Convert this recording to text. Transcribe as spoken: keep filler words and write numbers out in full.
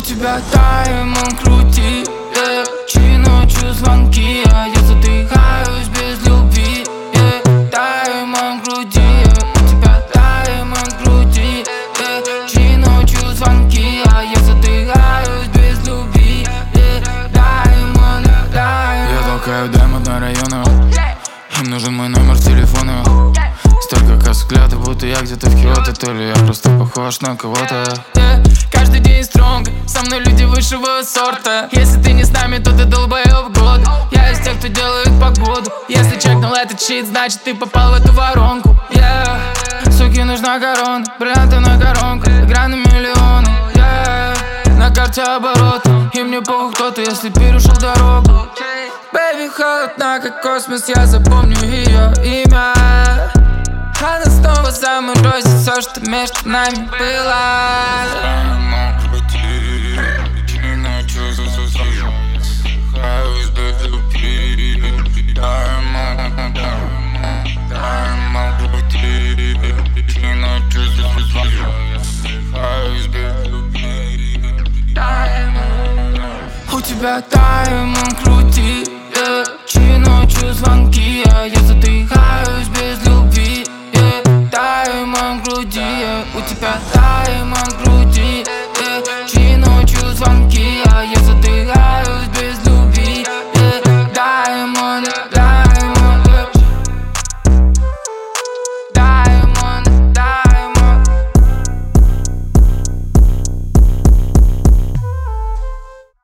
тебя таймом крути, yeah. Чи ночью звонки, а я задыхаюсь без любви, yeah. Таймом крути, yeah. У тебя таймом крути, yeah. Чи ночью звонки, а я задыхаюсь без любви, yeah. Даймон, даймон. Я толкаю даймонд на районах. Им нужен мой номер телефона. Столько взгляды, будто я где-то в Киото. То ли я просто похож на кого-то, yeah. Каждый день стронг, со мной люди высшего сорта. Если ты не с нами, то ты долбоёб года. Я из тех, кто делает погоду. Если чекнул этот щит, значит ты попал в эту воронку, yeah. Суке нужна корона, бриллианты на коронку, игра на миллионы, yeah. На карте оборот, и мне похуй кто ты, если перешел дорогу. Бэйби холодна, как космос, я запомню ее имя. Она снова заморозит все, что между нами было. Таймом крути, чи ночью задыхаюсь без любви. Таймом, таймом крути, чи ночью задыхаюсь без любви. У тебя таймом крути.